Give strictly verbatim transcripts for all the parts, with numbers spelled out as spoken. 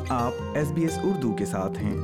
आप S B S Urdu के साथ हैं।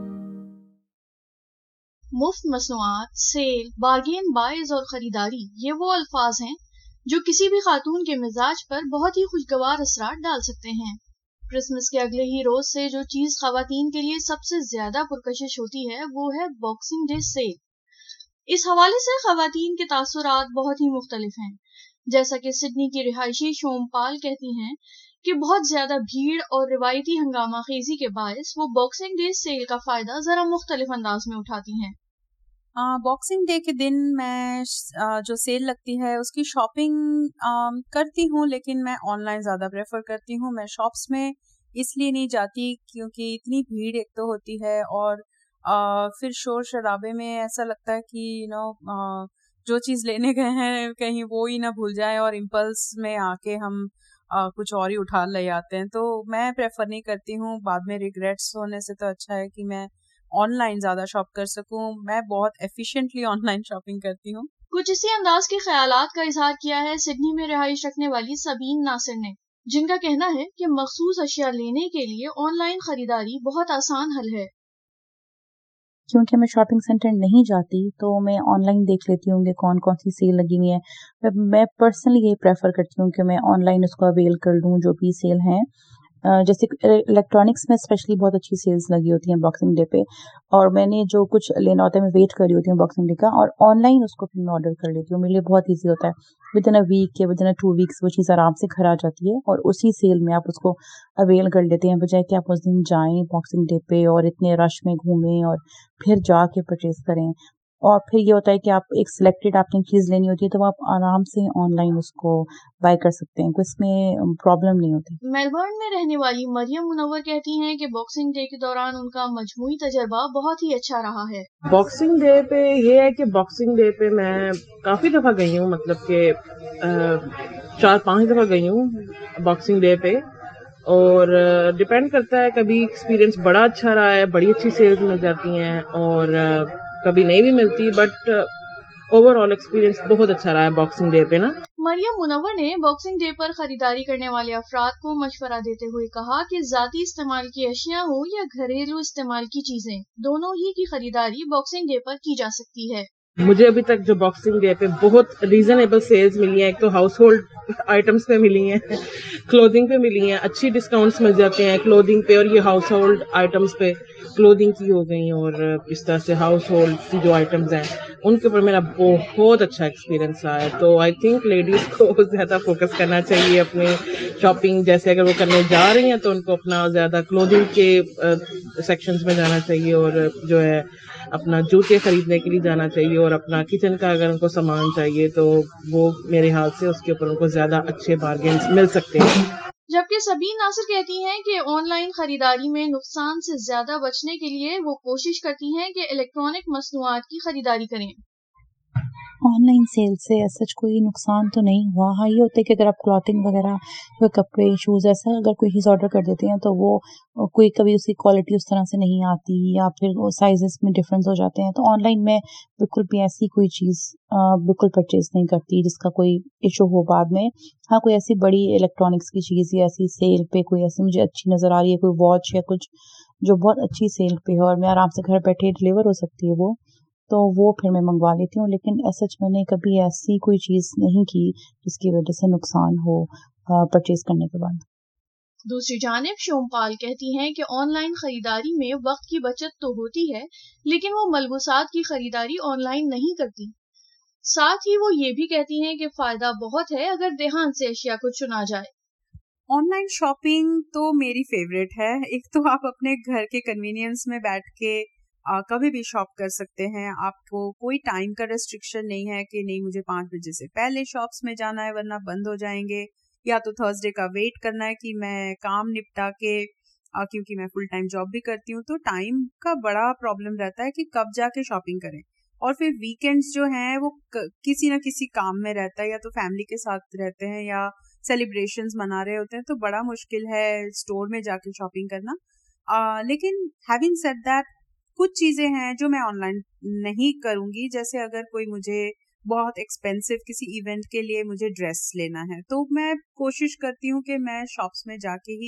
मुफ्त मसनूआत, सेल, बार्गेन बाइज और खरीदारी ये वो अल्फाज हैं जो किसी भी खातून के मिजाज पर बहुत ही खुशगवार असरात डाल सकते हैं। क्रिसमस के अगले ही रोज से जो चीज खवातीन के लिए सबसे ज्यादा पुरकशिश होती है वो है बॉक्सिंग डे सेल। इस हवाले से खवातीन के तासुरात बहुत ही मुख्तलिफ हैं। जैसा कि सिडनी की रिहायशी शोमपाल कहती हैं कि बहुत ज्यादा भीड़ और रिवायती हंगामा खेजी के बायस वो बॉक्सिंग डे सेल का फायदा जरा मुख्तलिफ अंदाज में उठाती हैं। बॉक्सिंग डे के दिन मैं आ, जो सेल लगती है उसकी शॉपिंग आ, करती हूँ, लेकिन मैं ऑनलाइन ज़्यादा प्रेफर करती हूँ। मैं शॉप्स में इसलिए नहीं जाती क्योंकि इतनी भीड़ एक तो होती है, और आ, फिर शोर शराबे में ऐसा लगता है कि यू नो जो चीज़ लेने गए हैं कहीं वो ही ना भूल जाए और इम्पल्स में आके हम आ, कुछ और ही उठा ले आते हैं। तो मैं प्रेफर नहीं करती हूँ, बाद में रिग्रेट्स होने से तो अच्छा है कि मैं ऑनलाइन ज्यादा शॉप कर सकूं। मैं बहुत एफिशिएंटली ऑनलाइन शॉपिंग करती हूँ। कुछ इसी अंदाज के ख्यालात का इजहार किया है सिडनी में रिहाइश रखने वाली सबीन नासिर ने, जिनका कहना है कि मखसूस अशिया लेने के लिए ऑनलाइन खरीदारी बहुत आसान हल है। क्योंकि मैं शॉपिंग सेंटर नहीं जाती तो मैं ऑनलाइन देख लेती हूँ कि कौन कौन सी सेल लगी हुई है। मैं पर्सनली ये प्रेफर करती हूँ कि मैं ऑनलाइन उसको अवेल कर लूँ जो भी सेल हैं। जैसे इलेक्ट्रॉनिक्स में स्पेशली बहुत अच्छी सेल्स लगी होती हैं बॉक्सिंग डे पे, और मैंने जो कुछ लेना होता है मैं वेट कर रही होती हूँ बॉक्सिंग डे का, और ऑनलाइन उसको फिर मैं ऑर्डर कर लेती हूँ। मेरे लिए बहुत ईजी होता है, विद इन अ वीक या within a two weeks वो चीज़ आराम से घर आ जाती है और उसी सेल में आप उसको अवेल कर लेते हैं, बजाय कि आप उस दिन जाएं बॉक्सिंग डे पे और इतने रश में घूमें और फिर जाके परचेज करें। और फिर ये होता है कि आप एक सिलेक्टेड आपने चीज़ लेनी होती है तो आप आराम से ऑनलाइन उसको बाय कर सकते हैं, कोई इसमें प्रॉब्लम नहीं होती। मेलबर्न में रहने वाली मरियम मुनव्वर कहती हैं कि बॉक्सिंग डे के दौरान उनका मजमूई तजर्बा बहुत ही अच्छा रहा है। बॉक्सिंग डे पे ये है कि बॉक्सिंग डे पे मैं काफ़ी दफ़ा गई हूँ, मतलब कि चार पांच दफ़ा गई हूँ बॉक्सिंग डे पे, और डिपेंड करता है, कभी एक्सपीरियंस बड़ा अच्छा रहा है, बड़ी अच्छी सेल्स मिल जाती हैं, और कभी नहीं भी मिलती, बट ओवरऑल एक्सपीरियंस बहुत अच्छा रहा है बॉक्सिंग डे पे ना। मरियम मुनव्वर ने बॉक्सिंग डे पर खरीदारी करने वाले अफराद को मशवरा देते हुए कहा कि जाती इस्तेमाल की अशिया हो या घरेलू इस्तेमाल की चीजें, दोनों ही की खरीदारी बॉक्सिंग डे पर की जा सकती है। मुझे अभी तक जो बॉक्सिंग डे पे बहुत रीजनेबल सेल्स मिली हैं, एक तो हाउस होल्ड आइटम्स पे मिली हैं, क्लोथिंग पे मिली हैं, अच्छी डिस्काउंट्स मिल जाते हैं क्लोथिंग पे, और ये हाउस होल्ड आइटम्स पे क्लोथिंग की हो गई, और इस तरह से हाउस होल्ड की जो आइटम्स हैं उनके ऊपर मेरा बहुत अच्छा एक्सपीरियंस रहा है। तो आई थिंक लेडीज़ को ज़्यादा फोकस करना चाहिए अपनी शॉपिंग, जैसे अगर वो करने जा रही हैं तो उनको अपना ज़्यादा क्लोथिंग के सेक्शंस में जाना चाहिए, और जो है अपना जूते खरीदने के लिए जाना चाहिए, और अपना किचन का अगर उनको सामान चाहिए तो वो मेरे हाल से उसके ऊपर उनको ज़्यादा अच्छे बार्गेन्स मिल सकते हैं। जबकि सबीन नासिर कहती हैं कि ऑनलाइन खरीदारी में नुकसान से ज्यादा बचने के लिए वो कोशिश करती हैं कि इलेक्ट्रॉनिक मसनूआत की खरीदारी करें। ऑनलाइन सेल से सच कोई नुकसान तो नहीं हुआ। हाँ, ये होता है कि अगर आप क्लॉथिंग वगैरह कोई कपड़े शूज़ ऐसा अगर कोई चीज़ ऑर्डर कर देते हैं तो वो कोई कभी उसकी क्वालिटी उस तरह से नहीं आती, या फिर वो साइजेस में डिफरेंस हो जाते हैं, तो ऑनलाइन में बिल्कुल भी ऐसी कोई चीज़ बिल्कुल परचेज नहीं करती जिसका कोई इशू हो बाद में। हाँ, कोई ऐसी बड़ी इलेक्ट्रॉनिक्स की चीज़ या ऐसी सेल पे कोई ऐसी मुझे अच्छी नज़र आ रही है, कोई वॉच या कुछ जो बहुत अच्छी सेल पे है और मैं आराम से घर बैठे डिलीवर हो सकती है वो, तो वो फिर मैं मंगवा लेती हूँ। लेकिन सच मैंने कभी ऐसी कोई चीज़ नहीं की जिसकी वजह से नुकसान हो परचेज करने के बाद। दूसरी जानिब शोमपाल कहती हैं कि ऑनलाइन खरीदारी में वक्त की बचत तो होती है, लेकिन वो मलबूसात की खरीदारी ऑनलाइन नहीं करती। साथ ही वो ये भी कहती हैं कि फायदा बहुत है अगर ध्यान से अशिया को चुना जाए। ऑनलाइन शॉपिंग तो मेरी फेवरेट है। एक तो आप अपने घर के कन्वीनियंस में बैठ के आ, कभी भी शॉप कर सकते हैं। आपको कोई टाइम का रेस्ट्रिक्शन नहीं है कि नहीं मुझे पाँच बजे से पहले शॉप्स में जाना है वरना बंद हो जाएंगे, या तो थर्सडे का वेट करना है कि मैं काम निपटा के आ, क्योंकि मैं फुल टाइम जॉब भी करती हूँ तो टाइम का बड़ा प्रॉब्लम रहता है कि कब जाके शॉपिंग करें। और फिर वीकेंड्स जो हैं वो क, किसी ना किसी काम में रहता है, या तो फैमिली के साथ रहते हैं या सेलिब्रेशंस मना रहे होते हैं, तो बड़ा मुश्किल है स्टोर में जाके शॉपिंग करना। आ, लेकिन हैविंग सेड दैट, कुछ चीजें हैं जो मैं ऑनलाइन नहीं करूंगी। जैसे अगर कोई मुझे बहुत एक्सपेंसिव किसी इवेंट के लिए मुझे ड्रेस लेना है तो मैं कोशिश करती हूँ कि मैं शॉप्स में जाके ही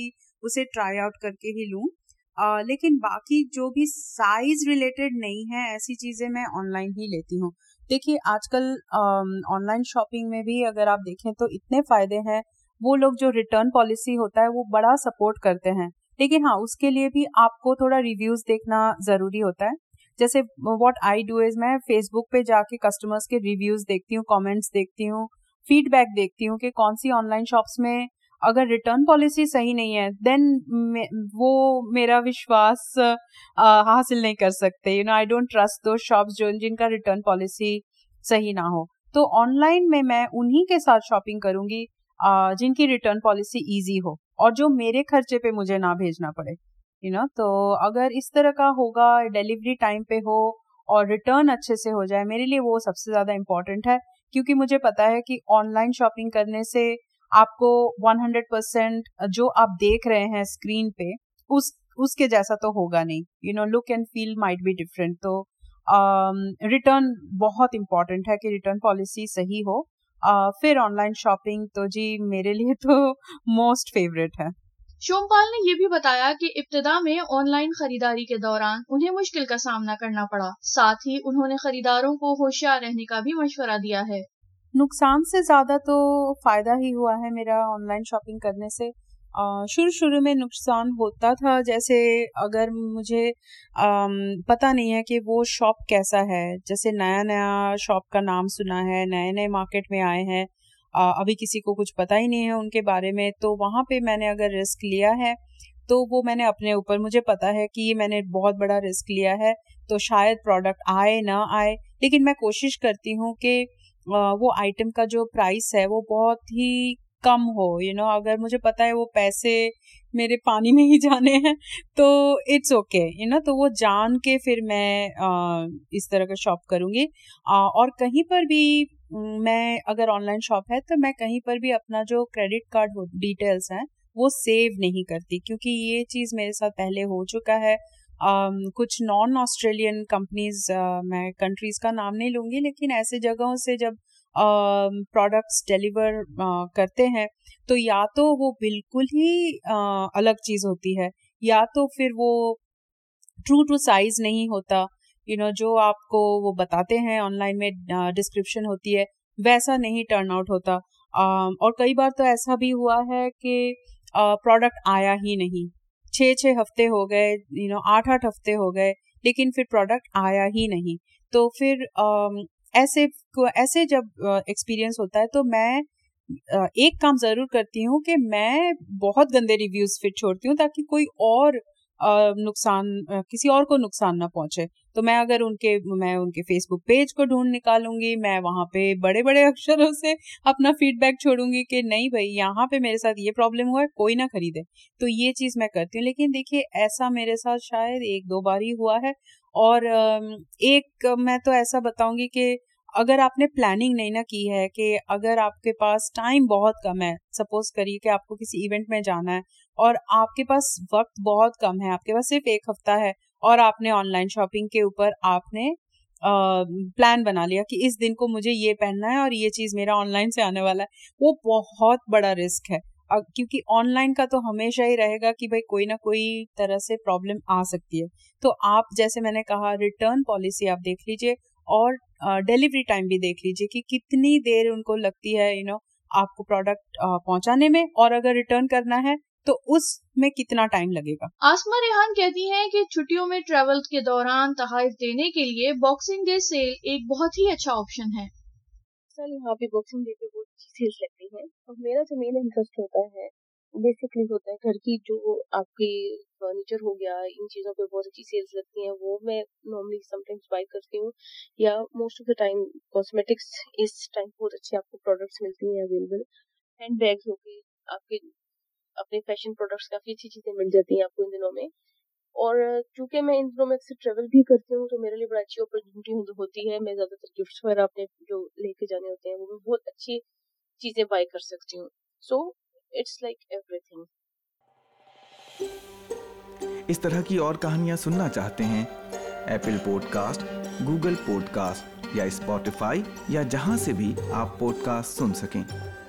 उसे ट्राई आउट करके ही लूँ। uh, लेकिन बाकी जो भी साइज रिलेटेड नहीं है ऐसी चीज़ें मैं ऑनलाइन ही लेती हूँ। देखिए आजकल ऑनलाइन uh, शॉपिंग में भी अगर आप देखें तो इतने फ़ायदे हैं। वो लोग जो रिटर्न पॉलिसी होता है वो बड़ा सपोर्ट करते हैं, लेकिन हाँ उसके लिए भी आपको थोड़ा रिव्यूज़ देखना ज़रूरी होता है। जैसे व्हाट आई डू इज़ मैं फेसबुक पे जाके कस्टमर्स के रिव्यूज़ देखती हूँ, कमेंट्स देखती हूँ, फीडबैक देखती हूँ कि कौन सी ऑनलाइन शॉप्स में अगर रिटर्न पॉलिसी सही नहीं है देन वो मेरा विश्वास हासिल नहीं कर सकते। You know I don't trust those shops जो जिनका रिटर्न पॉलिसी सही ना हो। तो ऑनलाइन में मैं उन्हीं के साथ शॉपिंग करूँगी uh, जिनकी रिटर्न पॉलिसी ईजी हो और जो मेरे खर्चे पे मुझे ना भेजना पड़े। यू नो तो अगर इस तरह का होगा, डिलीवरी टाइम पे हो और रिटर्न अच्छे से हो जाए, मेरे लिए वो सबसे ज़्यादा इम्पॉर्टेंट है। क्योंकि मुझे पता है कि ऑनलाइन शॉपिंग करने से आपको हंड्रेड परसेंट जो आप देख रहे हैं स्क्रीन पे उस उसके जैसा तो होगा नहीं। You know look and feel might be different. तो रिटर्न um, बहुत इम्पॉर्टेंट है कि रिटर्न पॉलिसी सही हो। uh, फिर ऑनलाइन शॉपिंग तो जी मेरे लिए तो मोस्ट फेवरेट है। शोमपाल ने ये भी बताया कि इब्तिदा में ऑनलाइन खरीदारी के दौरान उन्हें मुश्किल का सामना करना पड़ा। साथ ही उन्होंने खरीदारों को होशियार रहने का भी मशवरा दिया है। नुकसान से ज़्यादा तो फ़ायदा ही हुआ है मेरा ऑनलाइन शॉपिंग करने से। शुरू शुरू में नुकसान होता था, जैसे अगर मुझे आम, पता नहीं है कि वो शॉप कैसा है, जैसे नया नया शॉप का नाम सुना है, नए नए मार्केट में आए हैं, अभी किसी को कुछ पता ही नहीं है उनके बारे में, तो वहाँ पे मैंने अगर रिस्क लिया है तो वो मैंने अपने ऊपर, मुझे पता है कि ये मैंने बहुत बड़ा रिस्क लिया है तो शायद प्रोडक्ट आए ना आए, लेकिन मैं कोशिश करती हूँ कि वो आइटम का जो प्राइस है वो बहुत ही कम हो। यू नो अगर मुझे पता है वो पैसे मेरे पानी में ही जाने हैं तो इट्स ओके। यू नो तो वो जान के फिर मैं आ, इस तरह का शॉप करूँगी। और कहीं पर भी मैं अगर ऑनलाइन शॉप है तो मैं कहीं पर भी अपना जो क्रेडिट कार्ड डिटेल्स हैं वो सेव नहीं करती, क्योंकि ये चीज़ मेरे साथ पहले हो चुका है। Um, कुछ नॉन ऑस्ट्रेलियन कंपनीज, मैं कंट्रीज का नाम नहीं लूँगी, लेकिन ऐसे जगहों से जब प्रोडक्ट्स uh, डिलीवर uh, करते हैं तो या तो वो बिल्कुल ही uh, अलग चीज़ होती है, या तो फिर वो ट्रू टू साइज नहीं होता। यू you नो know, जो आपको वो बताते हैं ऑनलाइन में डिस्क्रिप्शन uh, होती है वैसा नहीं टर्न आउट होता। uh, और कई बार तो ऐसा भी हुआ है कि प्रोडक्ट uh, आया ही नहीं, छः छः हफ्ते हो गए, यू नो आठ आठ हफ्ते हो गए, लेकिन फिर प्रोडक्ट आया ही नहीं। तो फिर uh, ऐसे ऐसे जब एक्सपीरियंस uh, होता है तो मैं uh, एक काम ज़रूर करती हूँ कि मैं बहुत गंदे रिव्यूज़ फिर छोड़ती हूँ ताकि कोई और uh, नुकसान uh, किसी और को नुकसान ना पहुँचे। तो मैं अगर उनके मैं उनके फेसबुक पेज को ढूंढ निकालूंगी, मैं वहाँ पे बड़े बड़े अक्षरों से अपना फीडबैक छोड़ूंगी कि नहीं भाई यहाँ पे मेरे साथ ये प्रॉब्लम हुआ है, कोई ना खरीदे। तो ये चीज़ मैं करती हूँ। लेकिन देखिए ऐसा मेरे साथ शायद एक दो बार ही हुआ है। और एक मैं तो ऐसा बताऊंगी कि अगर आपने प्लानिंग नहीं ना की है, कि अगर आपके पास टाइम बहुत कम है, सपोज करिए कि आपको किसी इवेंट में जाना है और आपके पास वक्त बहुत कम है, आपके पास सिर्फ एक हफ्ता है और आपने ऑनलाइन शॉपिंग के ऊपर आपने प्लान बना लिया कि इस दिन को मुझे ये पहनना है और ये चीज़ मेरा ऑनलाइन से आने वाला है, वो बहुत बड़ा रिस्क है। क्योंकि ऑनलाइन का तो हमेशा ही रहेगा कि भाई कोई ना कोई तरह से प्रॉब्लम आ सकती है। तो आप जैसे मैंने कहा रिटर्न पॉलिसी आप देख लीजिए और डिलीवरी टाइम भी देख लीजिए कि कितनी देर उनको लगती है यू नो आपको प्रोडक्ट पहुंचाने में, और अगर रिटर्न करना है तो उसमें कितना टाइम लगेगा। आसमा रेहान कहती हैं कि छुट्टियों में ट्रैवल के दौरान तोहफे देने के लिए बॉक्सिंग डे सेल एक बहुत ही अच्छा ऑप्शन है। सर यहाँ पे बॉक्सिंग डे पे बहुत अच्छी सेल्स लगती हैं और मेरा जो मेन इंटरेस्ट होता है बेसिकली होता है घर की जो आपकी फर्नीचर हो गया, इन चीज़ों पे बहुत अच्छी सेल्स लगती हैं, वो मैं नॉर्मली समटाइम्स बाय करती हूँ। या most of the time cosmetics इस टाइम बहुत अच्छी आपको प्रोडक्ट्स मिलती हैं अवेलेबल। हैंड बैग्स हो गए, आपके अपने फैशन प्रोडक्ट्स काफ़ी अच्छी चीज़ें मिल जाती हैं आपको इन दिनों में। और चूंकि मैं इन दिनों में अक्सर ट्रेवल भी करती हूँ तो मेरे लिए बड़ा अच्छी अपॉर्चुनिटी होती है। मैं ज़्यादातर गिफ्ट्स वगैरह अपने जो लेके जाने होते हैं वो मैं बहुत अच्छी चीज़ें बाय कर सकती हूँ। So it's like everything. इस तरह की और कहानियाँ सुनना चाहते हैं? एप्पल पॉडकास्ट, गूगल पॉडकास्ट या स्पॉटिफाई या जहाँ से भी आप पॉडकास्ट सुन सकें,